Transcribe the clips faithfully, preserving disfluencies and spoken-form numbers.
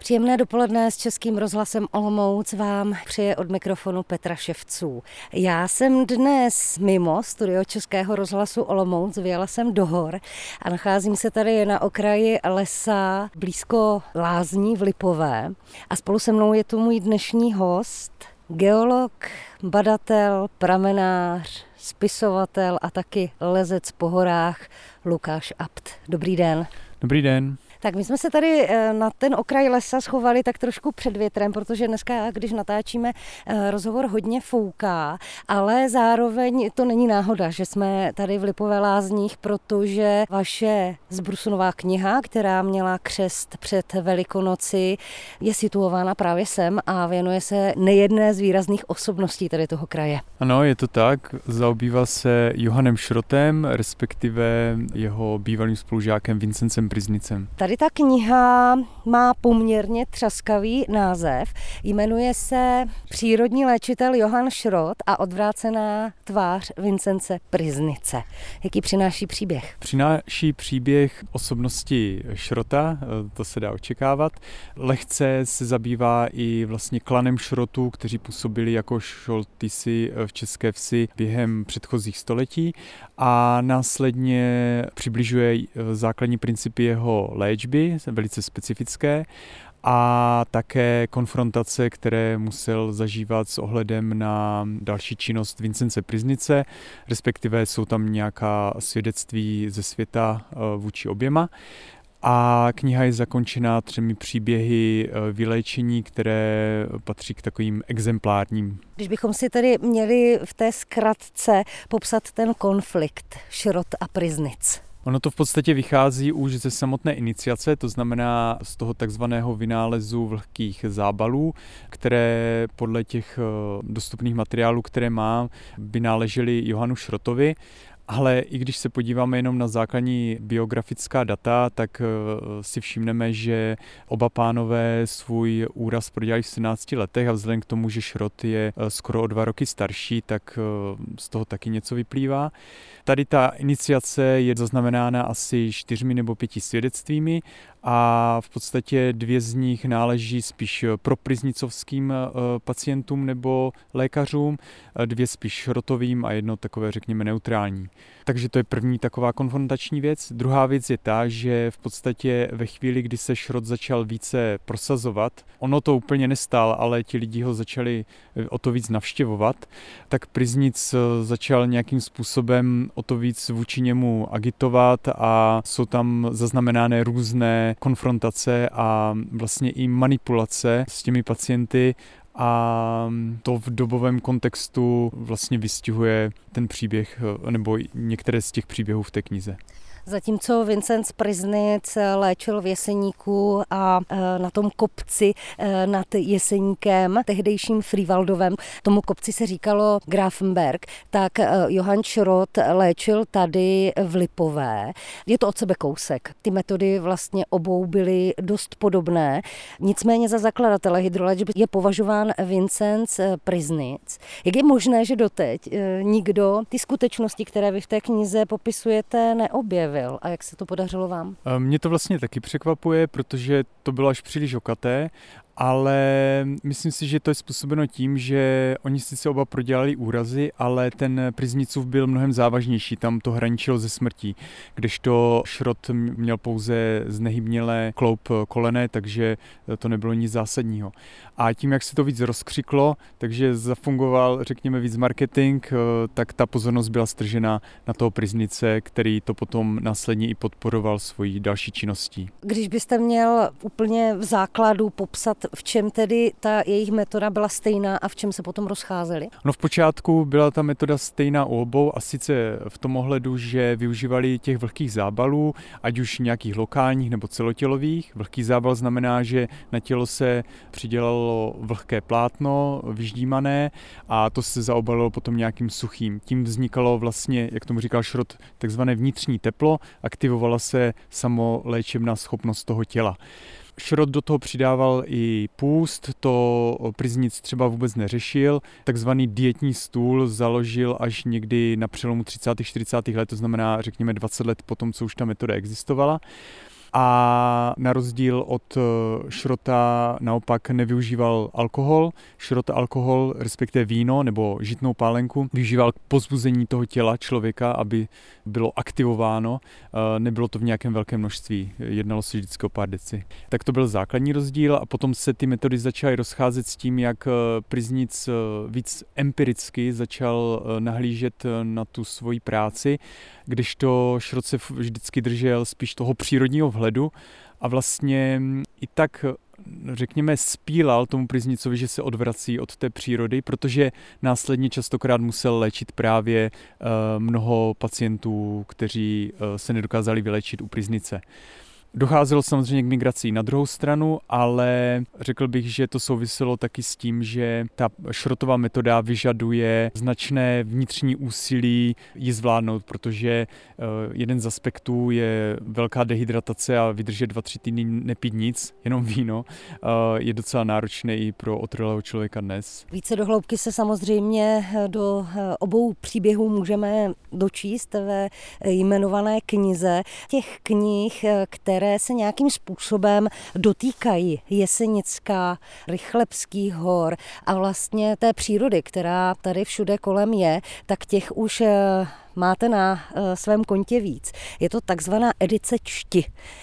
Příjemné dopoledne s Českým rozhlasem Olomouc vám přeje od mikrofonu Petra Ševců. Já jsem dnes mimo studio Českého rozhlasu Olomouc, vyjela jsem do hor a nacházím se tady na okraji lesa blízko lázní v Lipové. A spolu se mnou je tu můj dnešní host, geolog, badatel, pramenář, spisovatel a taky lezec po horách Lukáš Abt. Dobrý den. Dobrý den. Tak my jsme se tady na ten okraj lesa schovali tak trošku před větrem, protože dneska, když natáčíme rozhovor, hodně fouká, ale zároveň to není náhoda, že jsme tady v Lipové lázních, protože vaše zbrusunová kniha, která měla křest před Velikonoci, je situována právě sem a věnuje se nejedné z výrazných osobností tady toho kraje. Ano, je to tak. Zaobýval se Johannem Šrotem, respektive jeho bývalým spolužákem Vincencem Pryznicem. Tady ta kniha má poměrně třaskavý název. Jmenuje se Přírodní léčitel Johann Šrot a odvrácená tvář Vincence Pryznice. Jaký přináší příběh? Přináší příběh osobnosti Šrota, to se dá očekávat. Lehce se zabývá i vlastně klanem Šrotů, kteří působili jako šoltisy v České Vsi během předchozích století a následně přibližuje základní principy jeho léčby, velice specifické, a také konfrontace, které musel zažívat s ohledem na další činnost Vincence Pryznice, respektive jsou tam nějaká svědectví ze světa vůči oběma. A kniha je zakončena třemi příběhy vyléčení, které patří k takovým exemplárním. Když bychom si tedy měli v té zkratce popsat ten konflikt Šrot a Pryznic. Ono to v podstatě vychází už ze samotné iniciace, to znamená z toho takzvaného vynálezu vlhkých zábalů, které podle těch dostupných materiálů, které mám, by náležely Johannu Šrotovi. Ale i když se podíváme jenom na základní biografická data, tak si všimneme, že oba pánové svůj úraz prodělali v sedmnácti letech a vzhledem k tomu, že Šrot je skoro o dva roky starší, tak z toho taky něco vyplývá. Tady ta iniciace je zaznamenána asi čtyřmi nebo pěti svědectvími a v podstatě dvě z nich náleží spíš propryznicovským pacientům nebo lékařům, dvě spíš Šrotovým a jedno takové, řekněme, neutrální. Takže to je první taková konfrontační věc. Druhá věc je ta, že v podstatě ve chvíli, kdy se Šrot začal více prosazovat, ono to úplně nestál, ale ti lidi ho začali o to víc navštěvovat, tak Pryznic začal nějakým způsobem o to víc vůči němu agitovat a jsou tam zaznamenány různé konfrontace a vlastně i manipulace s těmi pacienty. A to v dobovém kontextu vlastně vystihuje ten příběh, nebo některé z těch příběhů v té knize. Zatímco Vincenc Pryznic léčil v Jeseníku a na tom kopci nad Jeseníkem, tehdejším Frývaldovem, tomu kopci se říkalo Grafenberg, tak Johann Šrot léčil tady v Lipové. Je to od sebe kousek. Ty metody vlastně obou byly dost podobné. Nicméně za zakladatele hydroléčby je považován Vincenc Pryznic. Jak je možné, že doteď nikdo ty skutečnosti, které vy v té knize popisujete, neobjevil? A jak se to podařilo vám? Mě to vlastně taky překvapuje, protože to bylo až příliš okaté, ale myslím si, že to je způsobeno tím, že oni sice oba prodělali úrazy, ale ten Pryznicův byl mnohem závažnější, tam to hraničilo ze smrtí, kdežto Šrot měl pouze znehybnělé kloup kolene, takže to nebylo nic zásadního. A tím, jak se to víc rozkřiklo, takže zafungoval, řekněme, víc marketing, tak ta pozornost byla stržena na toho Pryznice, který to potom následně i podporoval svojí další činností. Když byste měl úplně v základu popsat, v čem tedy ta jejich metoda byla stejná a v čem se potom rozcházeli? No v počátku byla ta metoda stejná u obou a sice v tom ohledu, že využívali těch vlhkých zábalů, ať už nějakých lokálních nebo celotělových. Vlhký zábal znamená, že na tělo se přidělalo vlhké plátno, vyždímané a to se zaobalilo potom nějakým suchým. Tím vznikalo vlastně, jak tomu říkal Šrot, takzvané vnitřní teplo, aktivovala se samoléčebná schopnost toho těla. Šrot do toho přidával i půst, to Pryznic třeba vůbec neřešil. Takzvaný dietní stůl založil až někdy na přelomu třicátých čtyřicátých let, to znamená řekněme dvacet let potom, co už ta metoda existovala. a na rozdíl od Šrota naopak nevyužíval alkohol. Šrot alkohol, respektive víno nebo žitnou pálenku, využíval k pozbuzení toho těla člověka, aby bylo aktivováno. Nebylo to v nějakém velkém množství, jednalo se vždycky o pár deci. Tak to byl základní rozdíl a potom se ty metody začaly rozcházet s tím, jak Pryznic víc empiricky začal nahlížet na tu svoji práci, kdežto Šrot se vždycky držel spíš toho přírodního vhledu a vlastně i tak, řekněme, spílal tomu Pryznicovi, že se odvrací od té přírody, protože následně častokrát musel léčit právě mnoho pacientů, kteří se nedokázali vylečit u Pryznice. Docházelo samozřejmě k migraci na druhou stranu, ale řekl bych, že to souviselo taky s tím, že ta Šrotová metoda vyžaduje značné vnitřní úsilí ji zvládnout, protože jeden z aspektů je velká dehydratace a vydržet dva, tři týdny nepít nic, jenom víno, je docela náročné i pro otrlého člověka dnes. Více do hloubky se samozřejmě do obou příběhů můžeme dočíst ve jmenované knize. Těch knih, které které se nějakým způsobem dotýkají Jesenická, Rychlebských hor a vlastně té přírody, která tady všude kolem je, tak těch už máte na svém kontě víc. Je to takzvaná edice Čti,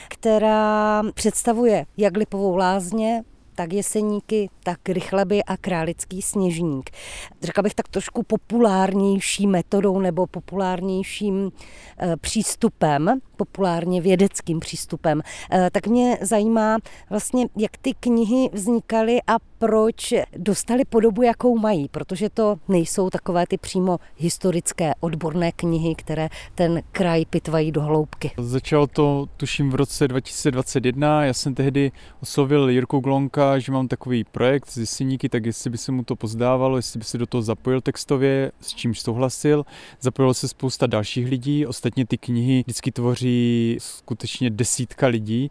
která představuje jak Lipovou lázně, tak Jeseníky, tak Rychleby a Králický Sněžník. Řekla bych tak trošku populárnější metodou nebo populárnějším e, přístupem, populárně vědeckým přístupem. E, tak mě zajímá vlastně, jak ty knihy vznikaly a proč dostaly podobu, jakou mají, protože to nejsou takové ty přímo historické odborné knihy, které ten kraj pitvají do hloubky. Začalo to, tuším, v roce dva tisíce dvacet jedna. Já jsem tehdy oslovil Jirku Glonka, že mám takový projekt z Jeseníky, tak jestli by se mu to pozdávalo, jestli by se do toho zapojil textově, s čímž souhlasil. Zapojilo se spousta dalších lidí, ostatně ty knihy vždycky tvoří skutečně desítka lidí.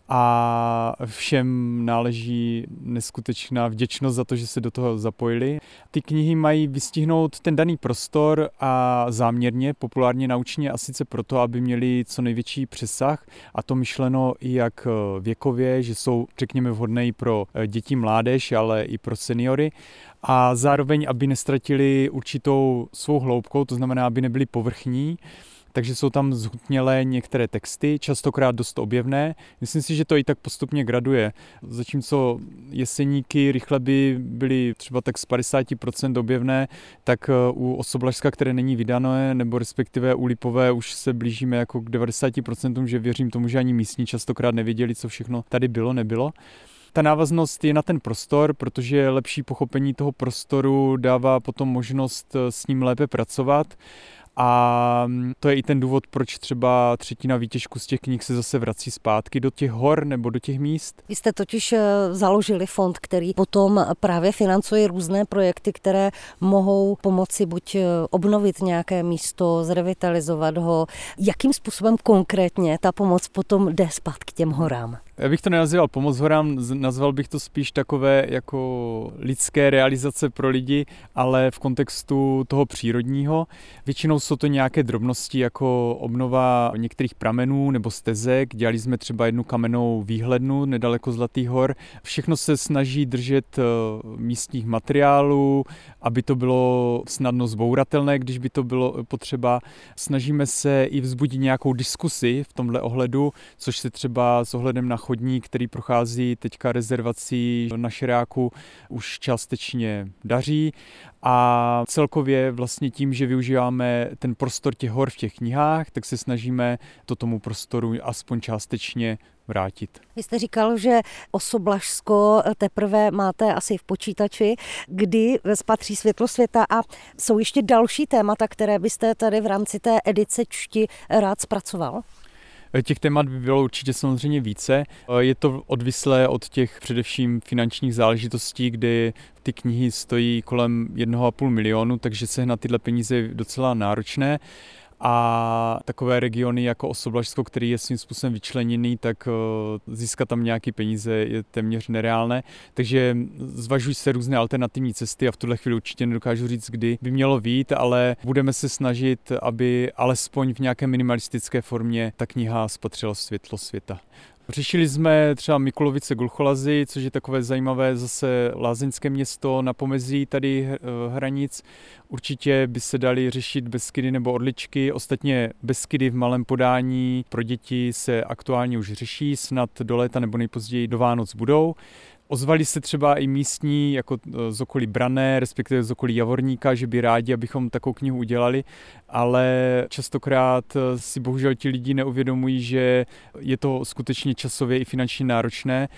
A všem náleží neskutečná vděčnost za to, že se do toho zapojili. Ty knihy mají vystihnout ten daný prostor a záměrně, populárně naučně a sice proto, aby měli co největší přesah a to myšleno i jak věkově, že jsou, řekněme, vhodné i pro děti, mládež, ale i pro seniory. A zároveň, aby nestratili určitou svou hloubkou, to znamená, aby nebyli povrchní. Takže jsou tam zhutnělé některé texty, častokrát dost objevné. Myslím si, že to i tak postupně graduje. Zatímco Jeseníky, Rychleby byly třeba tak z padesát procent objevné, tak u Osoblažska, které není vydané, nebo respektive u Lipové už se blížíme jako k devadesát procent, že věřím tomu, že ani místní častokrát nevěděli, co všechno tady bylo, nebylo. Ta návaznost je na ten prostor, protože lepší pochopení toho prostoru dává potom možnost s ním lépe pracovat. A to je i ten důvod, proč třeba třetina výtěžku z těch knih se zase vrací zpátky do těch hor nebo do těch míst. Vy jste totiž založili fond, který potom právě financuje různé projekty, které mohou pomoci buď obnovit nějaké místo, zrevitalizovat ho. Jakým způsobem konkrétně ta pomoc potom jde zpátky k těm horám? Já bych to nenazýval pomoc horám, nazval bych to spíš takové jako lidské realizace pro lidi, ale v kontextu toho přírodního. Většinou jsou to nějaké drobnosti jako obnova některých pramenů nebo stezek. Dělali jsme třeba jednu kamennou výhlednu nedaleko Zlatých hor. Všechno se snaží držet místních materiálů, aby to bylo snadno zbouratelné, když by to bylo potřeba. Snažíme se i vzbudit nějakou diskusi v tomhle ohledu, což se třeba s ohledem na chodník, který prochází teďka rezervací na Šeráku, už částečně daří. A celkově vlastně tím, že využíváme ten prostor těch hor v těch knihách, tak se snažíme to tomu prostoru aspoň částečně vrátit. Vy jste říkal, že Osoblažsko teprve máte asi v počítači, kdy spatří světlo světa a jsou ještě další témata, které byste tady v rámci té edice Čti rád zpracoval? Těch témat by bylo určitě samozřejmě více. Je to odvislé od těch především finančních záležitostí, kdy ty knihy stojí kolem jednoho a půl milionu, takže sehnat tyhle peníze je docela náročné. a takové regiony jako Osoblažsko, který je svým způsobem vyčleněný, tak získat tam nějaké peníze je téměř nereálné. Takže zvažují se různé alternativní cesty a v tuhle chvíli určitě nedokážu říct, kdy by mělo vyjít, ale budeme se snažit, aby alespoň v nějaké minimalistické formě ta kniha spatřila světlo světa. Řešili jsme třeba Mikulovice Gulcholazy, což je takové zajímavé zase lázeňské město na pomezí tady hranic. Určitě by se daly řešit Beskydy nebo Orličky. Ostatně Beskydy v malém podání pro děti se aktuálně už řeší, snad do léta nebo nejpozději do Vánoc budou. Ozvali se třeba i místní, jako z okolí Branné, respektive z okolí Javorníka, že by rádi, abychom takovou knihu udělali, ale častokrát si bohužel ti lidi neuvědomují, že je to skutečně časově i finančně náročné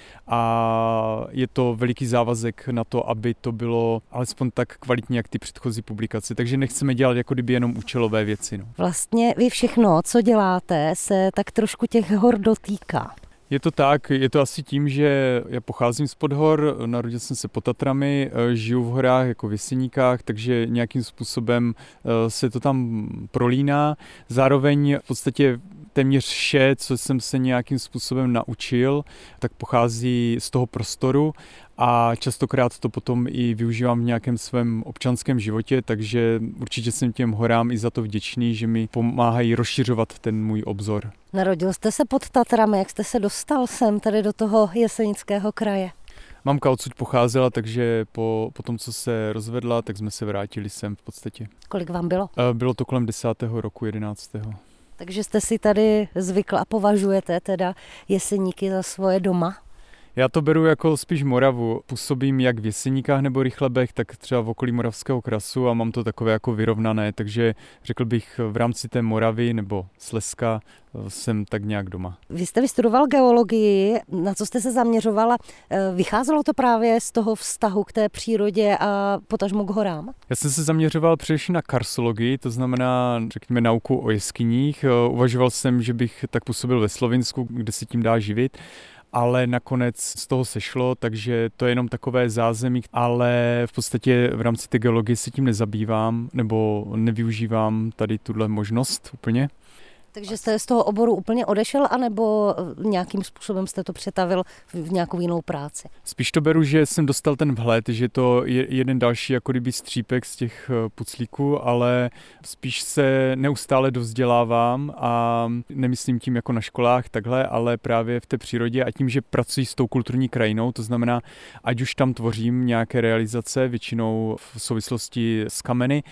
a je to veliký závazek na to, aby to bylo alespoň tak kvalitní, jak ty předchozí publikace. Takže nechceme dělat jako kdyby jenom účelové věci. No. Vlastně vy všechno, co děláte, se tak trošku těch hor dotýká. Je to tak, je to asi tím, že já pocházím z Podhor, narodil jsem se pod Tatrami, žiju v horách jako v Jeseníkách, takže nějakým způsobem se to tam prolíná. Zároveň v podstatě téměř vše, co jsem se nějakým způsobem naučil, tak pochází z toho prostoru a častokrát to potom i využívám v nějakém svém občanském životě, takže určitě jsem těm horám i za to vděčný, že mi pomáhají rozšiřovat ten můj obzor. Narodil jste se pod Tatrami, jak jste se dostal sem tady do toho Jesenického kraje? Mamka odsud pocházela, takže po, po tom, co se rozvedla, tak jsme se vrátili sem v podstatě. Kolik vám bylo? Bylo to kolem desátého roku, jedenáctého. Takže jste si tady zvykl a považujete teda Jeseníky za svoje doma? Já to beru jako spíš Moravu. Působím jak v Jeseníkách nebo Rychlebech, tak třeba v okolí Moravského krasu a mám to takové jako vyrovnané, takže řekl bych v rámci té Moravy nebo Slezska jsem tak nějak doma. Vy jste vystudoval geologii, na co jste se zaměřovala? Vycházelo to právě z toho vztahu k té přírodě a potažmo k horám? Já jsem se zaměřoval především na karstologii, to znamená, řekněme, nauku o jeskyních. Uvažoval jsem, že bych tak působil ve Slovinsku, kde se tím dá živit. Ale nakonec z toho sešlo, takže to je jenom takové zázemí, ale v podstatě v rámci té geologie se tím nezabývám nebo nevyužívám tady tuhle možnost úplně. Takže jste z toho oboru úplně odešel, anebo nějakým způsobem jste to přetavil v nějakou jinou práci? Spíš to beru, že jsem dostal ten vhled, že to je jeden další jako kdyby střípek z těch puclíků, ale spíš se neustále dovzdělávám a nemyslím tím jako na školách takhle, ale právě v té přírodě a tím, že pracuji s tou kulturní krajinou, to znamená, ať už tam tvořím nějaké realizace, většinou v souvislosti s kameny,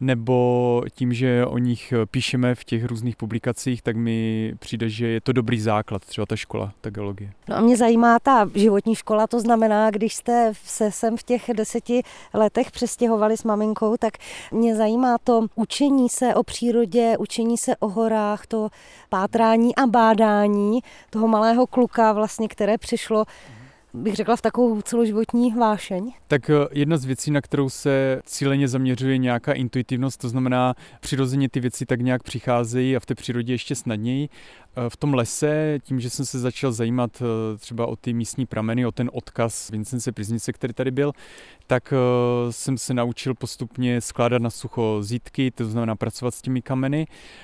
nebo tím, že o nich píšeme v těch různých publikacích, tak mi přijde, že je to dobrý základ, třeba ta škola, ta geologie. No a mě zajímá ta životní škola, to znamená, když jste se sem v těch deseti letech přestěhovali s maminkou, tak mě zajímá to učení se o přírodě, učení se o horách, to pátrání a bádání toho malého kluka vlastně, které přišlo, bych řekla, v takovou celoživotní vášeň. Tak jedna z věcí, na kterou se cíleně zaměřuje nějaká intuitivnost, to znamená přirozeně ty věci tak nějak přicházejí a v té přírodě ještě snadněji. V tom lese, tím, že jsem se začal zajímat třeba o ty místní prameny, o ten odkaz Vincence Priznice, který tady byl, tak jsem se naučil postupně skládat na sucho zítky, to znamená pracovat s těmi kameny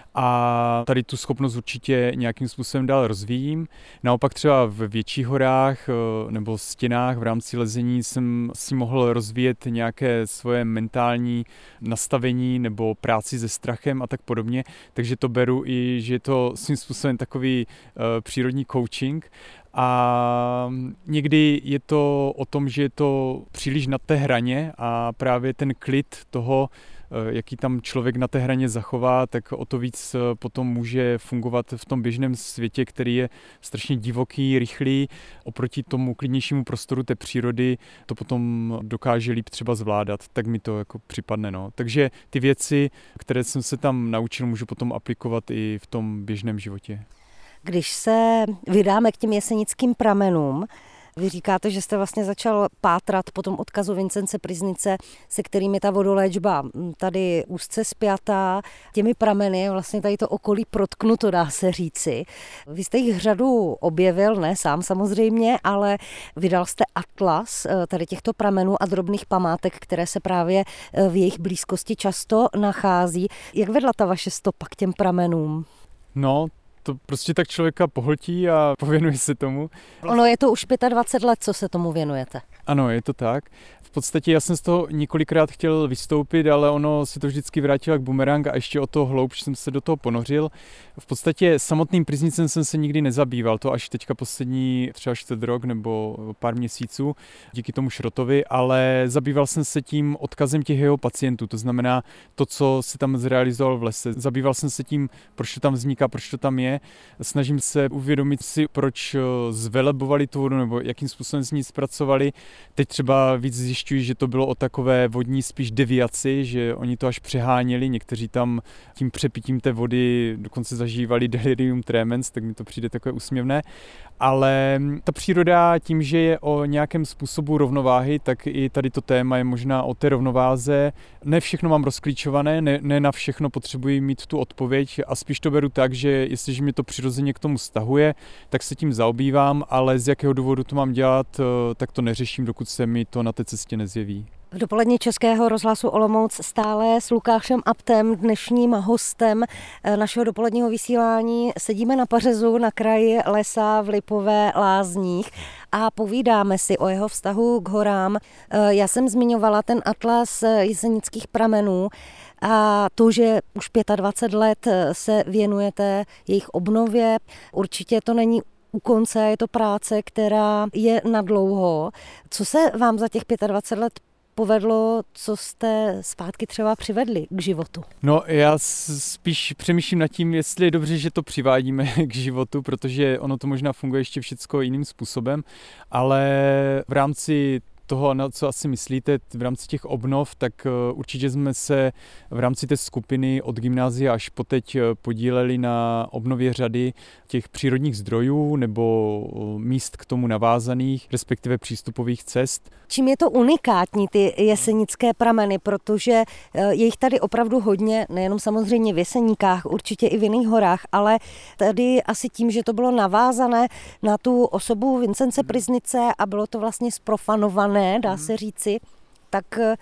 a tady tu schopnost určitě nějakým způsobem dál rozvíjím. Naopak třeba v větších horách nebo stěnách v rámci lezení jsem si mohl rozvíjet nějaké svoje mentální nastavení nebo práci se strachem a tak podobně, takže to beru i, že je to svým způsobem takový uh, přírodní coaching a někdy je to o tom, že je to příliš na té hraně a právě ten klid toho, jaký tam člověk na té hraně zachová, tak o to víc potom může fungovat v tom běžném světě, který je strašně divoký, rychlý. Oproti tomu klidnějšímu prostoru té přírody to potom dokáže líp třeba zvládat, tak mi to jako připadne. No. Takže ty věci, které jsem se tam naučil, můžu potom aplikovat i v tom běžném životě. Když se vydáme k těm jesenickým pramenům, Vy říkáte, že jste vlastně začal pátrat po tom odkazu Vincence Pryznice, se kterým je ta vodoléčba tady úzce spjatá. Těmi prameny vlastně tady to okolí protknuto, dá se říci. Vy jste jich řadu objevil, ne sám samozřejmě, ale vydal jste atlas tady těchto pramenů a drobných památek, které se právě v jejich blízkosti často nachází. Jak vedla ta vaše stopa k těm pramenům? No, to prostě tak člověka pohltí a pověnuje se tomu. Ono je to už dvacet pět let, co se tomu věnujete. Ano, je to tak. V podstatě já jsem z toho několikrát chtěl vystoupit, ale ono se to vždycky vrátilo jak bumerang a ještě o to hloubš jsem se do toho ponořil. V podstatě samotným Pryznicem jsem se nikdy nezabýval, to až teďka poslední třeba čtvrt rok nebo pár měsíců díky tomu Šrotovi, ale zabýval jsem se tím odkazem těch jeho pacientů, to znamená to, co se tam zrealizoval v lese. Zabýval jsem se tím, proč to tam vzniká, proč to tam je. Snažím se uvědomit si, proč zvelebovali tu vodu nebo jakým způsobem s ní zpracovali. Teď třeba víc zjišťuji, že to bylo o takové vodní spíš deviaci, že oni to až přeháněli, někteří tam tím přepitím té vody dokonce zažívali delirium tremens, tak mi to přijde takové úsměvné. Ale ta příroda tím, že je o nějakém způsobu rovnováhy, tak i tady to téma je možná o té rovnováze. Ne všechno mám rozklíčované, ne, ne na všechno potřebuji mít tu odpověď a spíš to beru tak, že jestliže mě to přirozeně k tomu stahuje, tak se tím zaobývám, ale z jakého důvodu to mám dělat, tak to neřeším, dokud se mi to na té cestě nezjeví. V dopolední Českého rozhlasu Olomouc stále s Lukášem Aptem, dnešním hostem našeho dopoledního vysílání. Sedíme na pařezu na kraji lesa v Lipové Lázních a povídáme si o jeho vztahu k horám. Já jsem zmiňovala ten atlas jesenických pramenů a to, že už dvacet pět let se věnujete jejich obnově. Určitě to není u konce, je to práce, která je nadlouho. Co se vám za těch dvacet pět let povedlo, co jste zpátky třeba přivedli k životu? No, já spíš přemýšlím nad tím, jestli je dobře, že to přivádíme k životu, protože ono to možná funguje ještě všecko jiným způsobem, ale v rámci toho, na co asi myslíte, v rámci těch obnov, tak určitě jsme se v rámci té skupiny od gymnázia až poteď podíleli na obnově řady těch přírodních zdrojů nebo míst k tomu navázaných, respektive přístupových cest. Čím je to unikátní, ty jesenické prameny, protože je jich tady opravdu hodně, nejenom samozřejmě v Jeseníkách, určitě i v jiných horách, ale tady asi tím, že to bylo navázané na tu osobu Vincence Pryznice a bylo to vlastně zprofanované, dá se říci, tak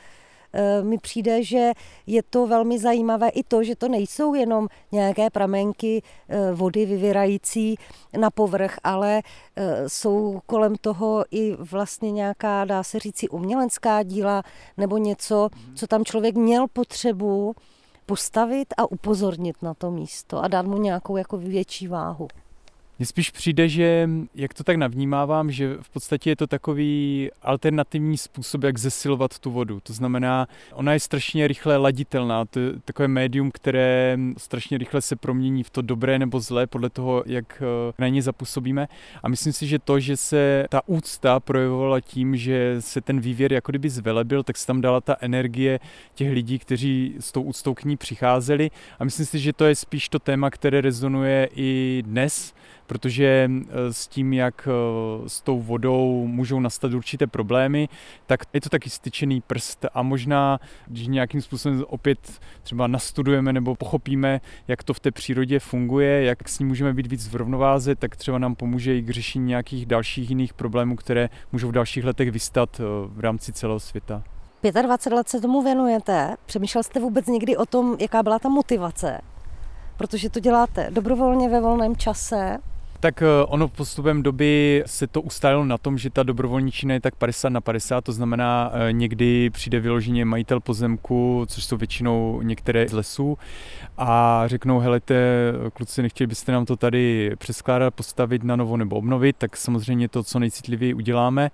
mi přijde, že je to velmi zajímavé i to, že to nejsou jenom nějaké pramenky vody vyvěrající na povrch, ale jsou kolem toho i vlastně nějaká, dá se říci, umělecká díla nebo něco, co tam člověk měl potřebu postavit a upozornit na to místo a dát mu nějakou jako větší váhu. Mně spíš přijde, že jak to tak navnímávám, že v podstatě je to takový alternativní způsob, jak zesilovat tu vodu. To znamená, ona je strašně rychle laditelná. To je takové médium, které strašně rychle se promění v to dobré nebo zlé podle toho, jak na ně zapůsobíme. A myslím si, že to, že se ta úcta projevovala tím, že se ten vývěr jako kdyby zvelebil, tak se tam dala ta energie těch lidí, kteří s tou úctou k ní přicházeli. A myslím si, že to je spíš to téma, které rezonuje i dnes, protože s tím, jak s tou vodou můžou nastat určité problémy, tak je to taky styčený prst a možná, když nějakým způsobem opět třeba nastudujeme nebo pochopíme, jak to v té přírodě funguje, jak s ní můžeme být víc v rovnováze, tak třeba nám pomůže i k řešení nějakých dalších jiných problémů, které můžou v dalších letech vystat v rámci celého světa. dvacet pět let se tomu věnujete. Přemýšlel jste vůbec někdy o tom, jaká byla ta motivace? Protože to děláte dobrovolně ve volném čase. Tak ono postupem doby se to ustálilo na tom, že ta dobrovolničina je tak padesát na padesát, to znamená někdy přijde vyloženě majitel pozemku, což jsou většinou některé z lesů a řeknou, helejte, kluci, nechtěli byste nám to tady přeskládat, postavit na novo nebo obnovit, tak samozřejmě to co nejcitlivěji uděláme.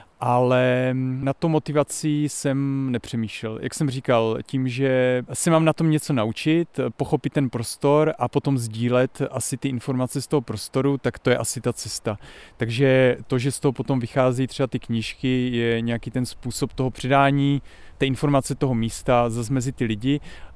Ale na to motivací jsem nepřemýšlel. Jak jsem říkal, tím, že se mám na tom něco naučit, pochopit ten prostor a potom sdílet asi ty informace z toho prostoru, tak to je asi ta cesta. Takže to, že z toho potom vychází třeba ty knížky, je nějaký ten způsob toho předání té informace toho místa zase mezi ty lidi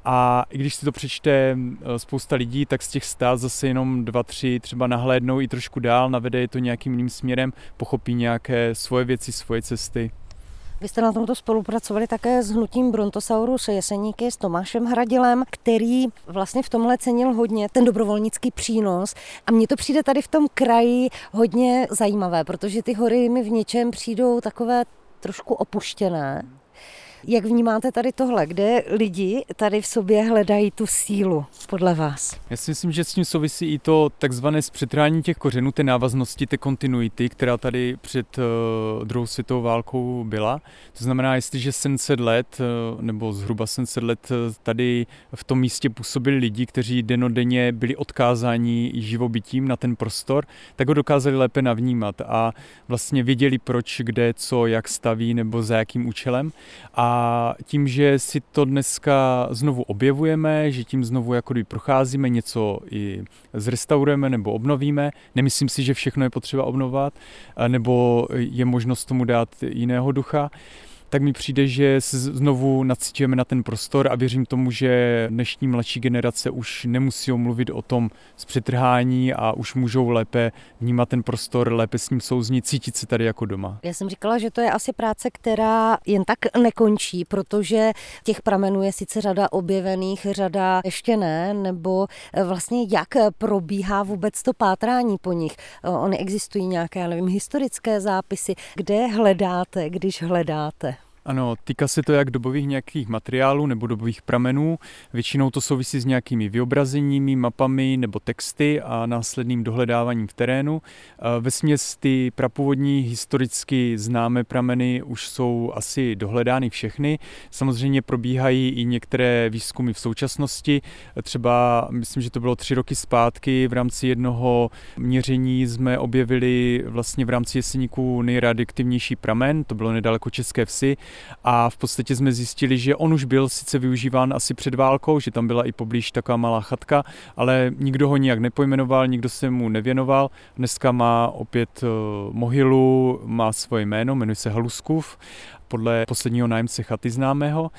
A i když si to přečte spousta lidí, tak z těch stát zase jenom dva, tři třeba nahlédnou i trošku dál, navede je to nějakým jiným směrem, pochopí nějaké svoje věci, svoje cesty. Vy jste na tomto spolupracovali také s hnutím Brontosaurus Jeseníky s Tomášem Hradilem, který vlastně v tomhle cenil hodně ten dobrovolnický přínos. A mně to přijde tady v tom kraji hodně zajímavé, protože ty hory mi v něčem přijdou takové trošku opuštěné. Jak vnímáte tady tohle? Kde lidi tady v sobě hledají tu sílu, podle vás? Já si myslím, že s tím souvisí i to takzvané zpřetrhání těch kořenů, té návaznosti, té kontinuity, která tady před uh, druhou světovou válkou byla. To znamená, jestliže sedm set let, uh, nebo zhruba sedm set let tady v tom místě působili lidi, kteří dennodenně byli odkázáni živobytím na ten prostor, tak ho dokázali lépe navnímat a vlastně věděli proč, kde, co, jak staví nebo za jakým účelem. A A tím, že si to dneska znovu objevujeme, že tím znovu jako kdyby procházíme, něco i zrestaurujeme nebo obnovíme, nemyslím si, že všechno je potřeba obnovovat, nebo je možnost tomu dát jiného ducha, tak mi přijde, že se znovu nacíťujeme na ten prostor a věřím tomu, že dnešní mladší generace už nemusí mluvit o tom zpřetrhání a už můžou lépe vnímat ten prostor, lépe s ním souznit, cítit se tady jako doma. Já jsem říkala, že to je asi práce, která jen tak nekončí, protože těch pramenů je sice řada objevených, řada ještě ne, nebo vlastně jak probíhá vůbec to pátrání po nich. Ony existují nějaké, já nevím, historické zápisy, kde hledáte, když hledáte. Ano, týká se to jak dobových nějakých materiálů nebo dobových pramenů. Většinou to souvisí s nějakými vyobrazeními, mapami nebo texty a následným dohledáváním v terénu. Vesměs ty prapůvodní historicky známé prameny už jsou asi dohledány všechny. Samozřejmě probíhají i některé výzkumy v současnosti. Třeba, myslím, že to bylo tři roky zpátky, v rámci jednoho měření jsme objevili vlastně v rámci Jeseníků nejradioaktivnější pramen, to bylo nedaleko České Vsi. A v podstatě jsme zjistili, že on už byl sice využíván asi před válkou, že tam byla i poblíž taková malá chatka, ale nikdo ho nijak nepojmenoval, nikdo se mu nevěnoval. Dneska má opět mohylu, má svoje jméno, jmenuje se Haluskův, podle posledního nájemce chaty známého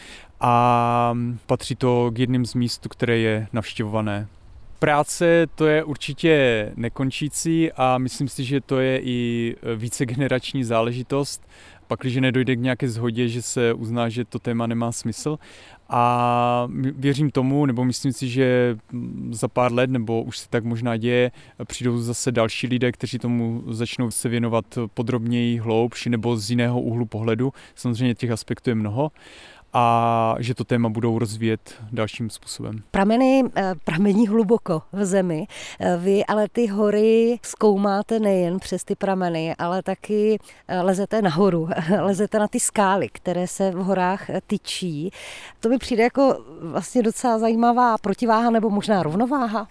a patří to k jedním z míst, které je navštěvované. Práce to je určitě nekončící a myslím si, že to je i vícegenerační záležitost. Pakliže nedojde k nějaké shodě, že se uzná, že to téma nemá smysl. A věřím tomu, nebo myslím si, že za pár let, nebo už se tak možná děje, přijdou zase další lidé, kteří tomu začnou se věnovat podrobněji, hloubši nebo z jiného úhlu pohledu. Samozřejmě těch aspektů je mnoho. A že to téma budou rozvíjet dalším způsobem. Prameny pramení hluboko v zemi. Vy ale ty hory zkoumáte nejen přes ty prameny, ale taky lezete nahoru, lezete na ty skály, které se v horách tyčí. To mi přijde jako vlastně docela zajímavá protiváha nebo možná rovnováha.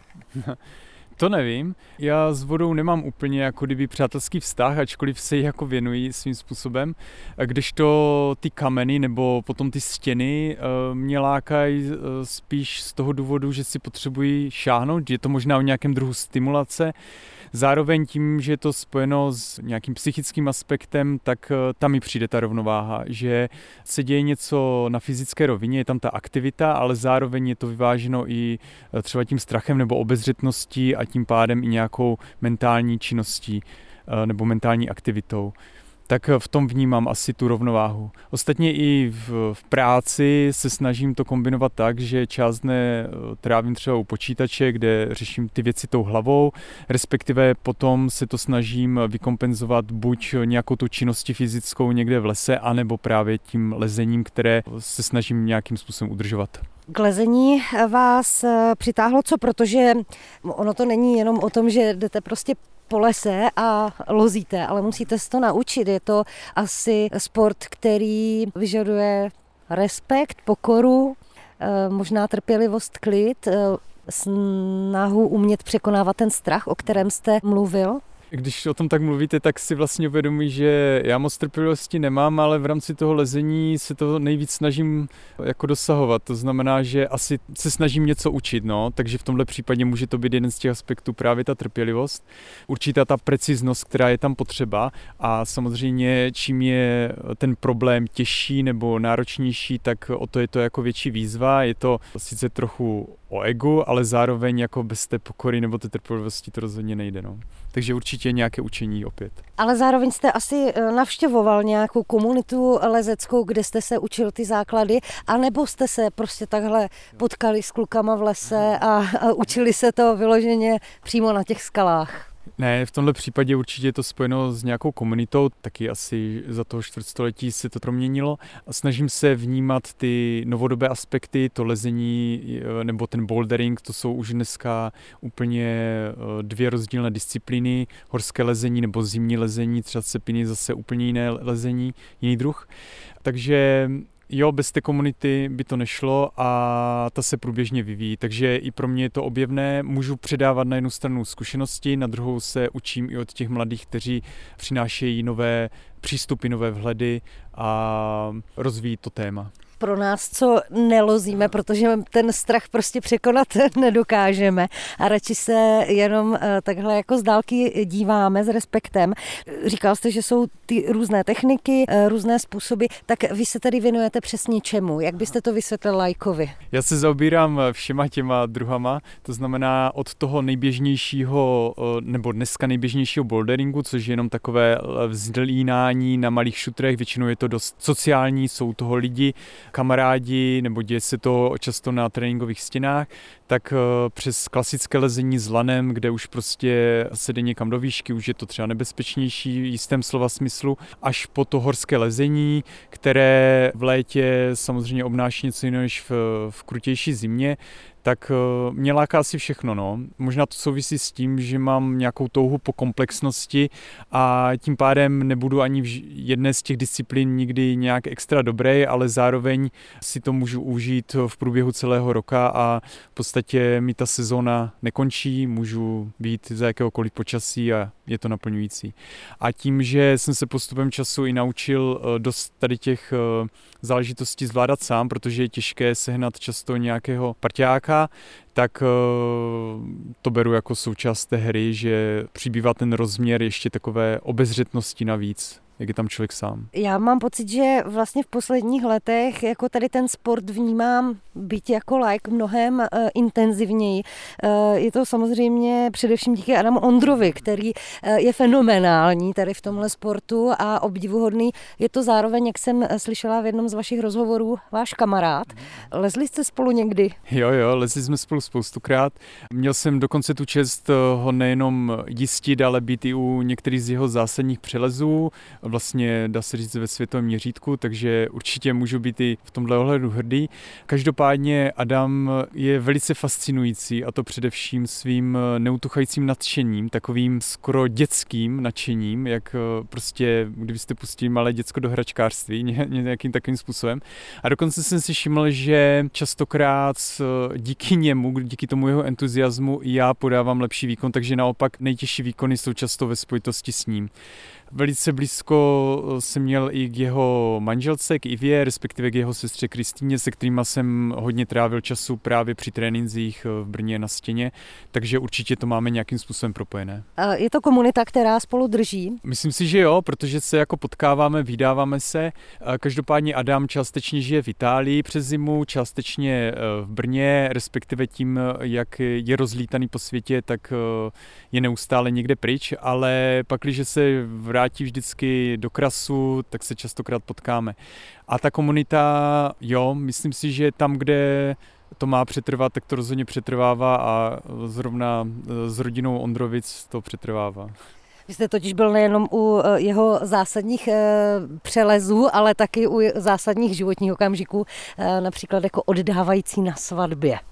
To nevím. Já s vodou nemám úplně jako kdyby přátelský vztah, ačkoliv se jí jako věnuji svým způsobem. Kdežto ty kameny nebo potom ty stěny mě lákají spíš z toho důvodu, že si potřebují šáhnout, že je to možná o nějakém druhu stimulace. Zároveň tím, že je to spojeno s nějakým psychickým aspektem, tak tam mi přijde ta rovnováha, že se děje něco na fyzické rovině, je tam ta aktivita, ale zároveň je to vyváženo i třeba tím strachem nebo obezřetností a tím pádem i nějakou mentální činností nebo mentální aktivitou. Tak v tom vnímám asi tu rovnováhu. Ostatně i v, v práci se snažím to kombinovat tak, že část dne trávím třeba u počítače, kde řeším ty věci tou hlavou, respektive potom se to snažím vykompenzovat buď nějakou tu činností fyzickou někde v lese, anebo právě tím lezením, které se snažím nějakým způsobem udržovat. K lezení vás přitáhlo co? Protože ono to není jenom o tom, že jdete prostě po lese a lozíte, ale musíte se to naučit. Je to asi sport, který vyžaduje respekt, pokoru, možná trpělivost, klid, snahu umět překonávat ten strach, o kterém jste mluvil. Když o tom tak mluvíte, tak si vlastně uvědomuji, že já moc trpělivosti nemám, ale v rámci toho lezení se to nejvíc snažím jako dosahovat. To znamená, že asi se snažím něco učit, no, takže v tomhle případě může to být jeden z těch aspektů právě ta trpělivost, určitá ta preciznost, která je tam potřeba a samozřejmě čím je ten problém těžší nebo náročnější, tak o to je to jako větší výzva. Je to sice trochu o egu, ale zároveň jako bez té pokory nebo té trpělivosti to rozhodně nejde. No. Takže určitě nějaké učení opět. Ale zároveň jste asi navštěvoval nějakou komunitu lezeckou, kde jste se učil ty základy, anebo jste se prostě takhle potkali s klukama v lese a, a učili se to vyloženě přímo na těch skalách? Ne, v tomhle případě určitě je to spojeno s nějakou komunitou, taky asi za toho čtvrtstoletí se to proměnilo. Snažím se vnímat ty novodobé aspekty, to lezení nebo ten bouldering, to jsou už dneska úplně dvě rozdílné disciplíny, horské lezení nebo zimní lezení, třeba cepiny zase úplně jiné lezení, jiný druh. Takže jo, bez té komunity by to nešlo a ta se průběžně vyvíjí, takže i pro mě je to objevné, můžu předávat na jednu stranu zkušenosti, na druhou se učím i od těch mladých, kteří přinášejí nové přístupy, nové vhledy a rozvíjí to téma. Pro nás, co nelozíme, protože ten strach prostě překonat nedokážeme a radši se jenom takhle jako z dálky díváme s respektem. Říkal jste, že jsou ty různé techniky, různé způsoby, tak vy se tedy věnujete přesně čemu? Jak byste to vysvětlil laikovi? Já se zaobírám všema těma druhama, to znamená od toho nejběžnějšího, nebo dneska nejběžnějšího boulderingu, což je jenom takové vzlínání na malých šutrech, většinou je to dost sociální, jsou toho lidi, kamarádi, nebo děje se to často na tréninkových stěnách, tak přes klasické lezení s lanem, kde už prostě se jde někam do výšky, už je to třeba nebezpečnější v jistém slova smyslu, až po to horské lezení, které v létě samozřejmě obnáší něco jiného než v, v krutější zimě, tak mě láká asi všechno. No. Možná to souvisí s tím, že mám nějakou touhu po komplexnosti a tím pádem nebudu ani v jedné z těch disciplín nikdy nějak extra dobrý, ale zároveň si to můžu užít v průběhu celého roka a v podstatě mi ta sezóna nekončí, můžu být za jakéhokoliv počasí a je to naplňující. A tím, že jsem se postupem času i naučil dost tady těch záležitostí zvládat sám, protože je těžké sehnat často nějakého parťáka, tak to beru jako součást té hry, že přibývá ten rozměr ještě takové obezřetnosti navíc, jak je tam člověk sám. Já mám pocit, že vlastně v posledních letech jako tady ten sport vnímám byť jako like mnohem uh, intenzivněji. Uh, je to samozřejmě především díky Adamu Ondrovi, který uh, je fenomenální tady v tomhle sportu a obdivuhodný. Je to zároveň, jak jsem slyšela v jednom z vašich rozhovorů, váš kamarád. Lezli jste spolu někdy? Jo, jo, lezli jsme spolu spoustukrát. Měl jsem dokonce tu čest ho nejenom jistit, ale být i u některých z jeho zásadních přelezů, vlastně dá se říct ve světovém měřítku, takže určitě můžu být i v tomhle ohledu hrdý. Každopádně Adam je velice fascinující a to především svým neutuchajícím nadšením, takovým skoro dětským nadšením, jak prostě, kdybyste pustili malé děcko do hračkářství, nějakým takovým způsobem. A dokonce jsem si všiml, že častokrát díky němu, díky tomu jeho entuziasmu já podávám lepší výkon, takže naopak nejtěžší výkony jsou často ve spojitosti s ním. Velice blízko jsem měl i k jeho manželce, k Ivě, respektive k jeho sestře Kristýně, se kterýma jsem hodně trávil času právě při trénincích v Brně na stěně, takže určitě to máme nějakým způsobem propojené. Je to komunita, která spolu drží? Myslím si, že jo, protože se jako potkáváme, vydáváme se. Každopádně Adam částečně žije v Itálii přes zimu, částečně v Brně, respektive tím, jak je rozlítaný po světě, tak je neustále někde pryč, ale pak, když se vrátí vždycky do krasu, tak se častokrát potkáme. A ta komunita, jo, myslím si, že tam, kde to má přetrvat, tak to rozhodně přetrvává a zrovna s rodinou Ondrovic to přetrvává. Vy jste totiž byl nejenom u jeho zásadních přelezů, ale taky u zásadních životních okamžiků, například jako oddávající na svatbě.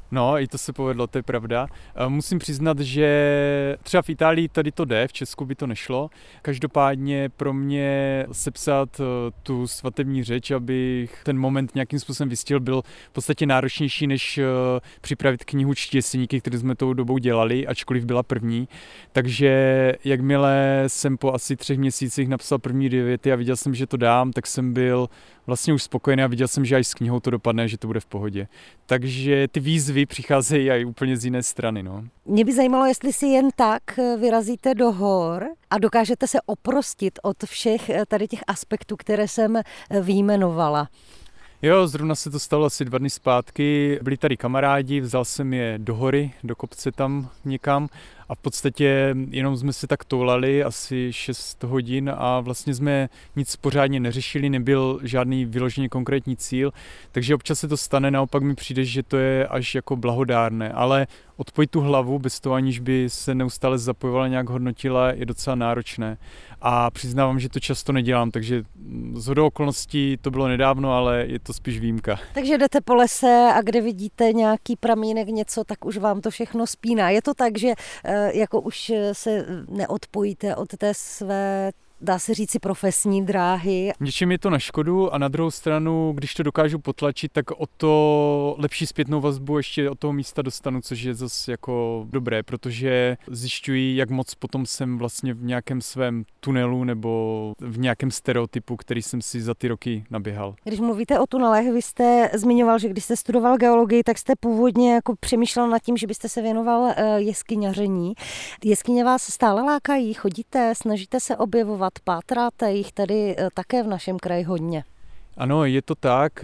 No, i to se povedlo, to je pravda. Musím přiznat, že třeba v Itálii tady to jde, v Česku by to nešlo. Každopádně pro mě sepsat tu svatební řeč, abych ten moment nějakým způsobem vystihl, byl v podstatě náročnější, než připravit knihu Čtí jeseníky, kterou jsme tou dobou dělali, ačkoliv byla první. Takže jakmile jsem po asi třech měsících napsal první dvě věty a viděl jsem, že to dám, tak jsem byl vlastně už spokojený a viděl jsem, že až s knihou to dopadne, že to bude v pohodě. Takže ty výzvy přicházejí i úplně z jiné strany. No. Mě by zajímalo, jestli si jen tak vyrazíte do hor a dokážete se oprostit od všech tady těch aspektů, které jsem vyjmenovala. Jo, zrovna se to stalo asi dva dny zpátky. Byli tady kamarádi, vzal jsem je do hory, do kopce tam někam a v podstatě jenom jsme se tak toulali asi šest hodin a vlastně jsme nic pořádně neřešili, nebyl žádný vyloženě konkrétní cíl, takže občas se to stane, naopak mi přijde, že to je až jako blahodárné, ale odpojit tu hlavu bez toho, aniž by se neustále zapojovala, nějak hodnotila, je docela náročné. A přiznávám, že to často nedělám, takže shodou okolností to bylo nedávno, ale je to spíš výjimka. Takže jdete po lese a kde vidíte nějaký pramínek, něco, tak už vám to všechno spíná. Je to tak, že jako už se neodpojíte od té své, dá se říci, profesní dráhy? Něčím je to na škodu a na druhou stranu, když to dokážu potlačit, tak o to lepší zpětnou vazbu ještě od toho místa dostanu, což je zase jako dobré, protože zjišťuji, jak moc potom jsem vlastně v nějakém svém tunelu nebo v nějakém stereotypu, který jsem si za ty roky naběhal. Když mluvíte o tunelech, vy jste zmiňoval, že když jste studoval geologii, tak jste původně jako přemýšlel nad tím, že byste se věnoval jeskyňaření. Jeskyně vás stále lákají, chodíte, snažíte se objevovat, pátráte jich tady také v našem kraji hodně. Ano, je to tak.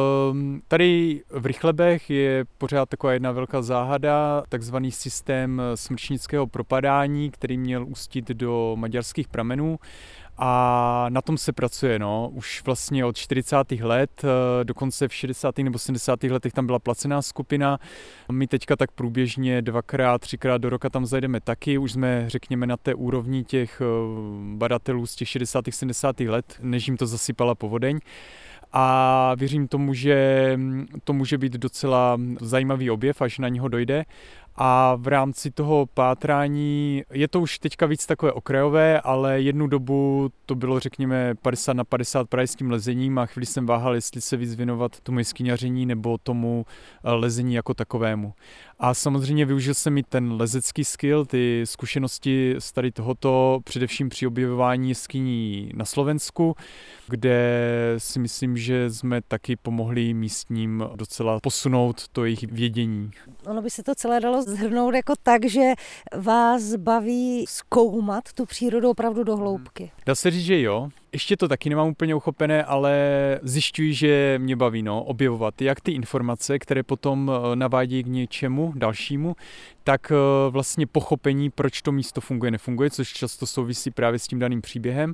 Tady v Rychlebech je pořád taková jedna velká záhada, takzvaný systém smrčnického propadání, který měl ústit do maďarských pramenů. A na tom se pracuje, no. Už vlastně od čtyřicátých let, dokonce v šedesátých nebo sedmdesátých letech tam byla placená skupina. My teďka tak průběžně dvakrát, třikrát do roka tam zajdeme taky. Už jsme, řekněme, na té úrovni těch badatelů z těch šedesátých sedmdesátých let, než jim to zasypala povodeň. A věřím tomu, že to může být docela zajímavý objev, až na něho dojde. A v rámci toho pátrání je to už teďka víc takové okrajové, ale jednu dobu to bylo, řekněme, padesát na padesát právě s tím lezením a chvíli jsem váhal, jestli se víc věnovat tomu jeskyňaření nebo tomu lezení jako takovému. A samozřejmě využil jsem i ten lezecký skill, ty zkušenosti z tady tohoto, především při objevování jeskyní na Slovensku, kde si myslím, že jsme taky pomohli místním docela posunout to jejich vědění. Ono by se to celé dalo shrnout jako tak, že vás baví zkoumat tu přírodu opravdu do hloubky. Dá se říct, že jo. Ještě to taky nemám úplně uchopené, ale zjišťuji, že mě baví no, objevovat jak ty informace, které potom navádí k něčemu dalšímu, tak vlastně pochopení, proč to místo funguje, nefunguje, což často souvisí právě s tím daným příběhem.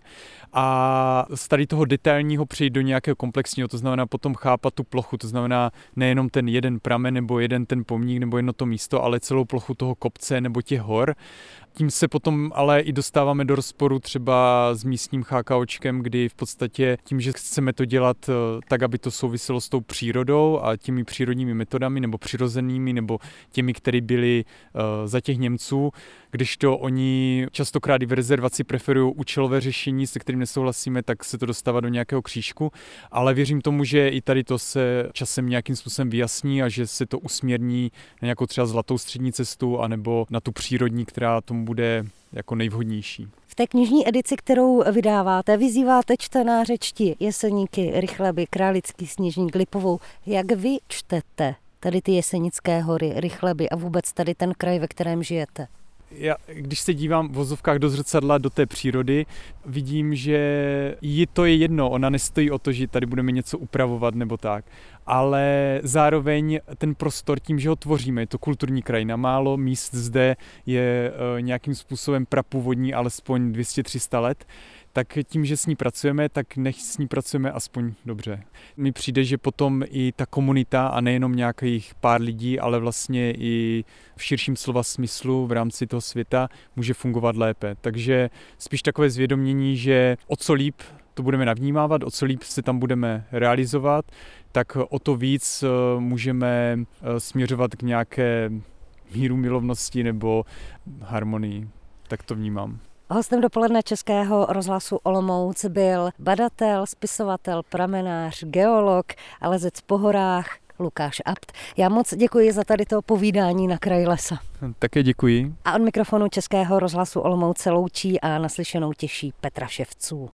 A z tady toho detailního přejít do nějakého komplexního, to znamená potom chápat tu plochu, to znamená nejenom ten jeden pramen nebo jeden ten pomník nebo jedno to místo, ale celou plochu toho kopce nebo těch hor. Tím se potom ale i dostáváme do rozporu třeba s místním chákaočkem, kdy v podstatě tím, že chceme to dělat tak, aby to souviselo s tou přírodou a těmi přírodními metodami nebo přirozenými nebo těmi, které byly uh, za těch Němců, kdežto oni častokrát i v rezervaci preferují účelové řešení, se kterým nesouhlasíme, tak se to dostává do nějakého křížku, ale věřím tomu, že i tady to se časem nějakým způsobem vyjasní a že se to usměrní na nějakou třeba zlatou střední cestu anebo na tu přírodní, která tomu bude jako nejvhodnější. V té knižní edici, kterou vydáváte, vyzýváte čtenáře čti Jeseníky, Rychleby, Králický Sněžník, Lipovou. Jak vy čtete tady ty Jesenické hory, Rychleby a vůbec tady ten kraj, ve kterém žijete? Já, když se dívám v vozovkách do zrcadla, do té přírody, vidím, že jí to je jedno, ona nestojí o to, že tady budeme něco upravovat nebo tak, ale zároveň ten prostor tím, že ho tvoříme, je to kulturní krajina, málo míst zde je e, nějakým způsobem prapůvodní, alespoň dvě stě tři sta let, tak tím, že s ní pracujeme, tak nech s ní pracujeme aspoň dobře. Mi přijde, že potom i ta komunita a nejenom nějakých pár lidí, ale vlastně i v širším slova smyslu v rámci toho světa může fungovat lépe. Takže spíš takové zvědomění, že o co líp to budeme navnímávat, o co líp se tam budeme realizovat, tak o to víc můžeme směřovat k nějaké míru milovnosti nebo harmonii. Tak to vnímám. Hostem dopoledne Českého rozhlasu Olomouc byl badatel, spisovatel, pramenář, geolog a lezec po horách Lukáš Abt. Já moc děkuji za tady to povídání na kraji lesa. Také děkuji. A od mikrofonu Českého rozhlasu Olomouc se loučí a naslyšenou těší Petra Ševců.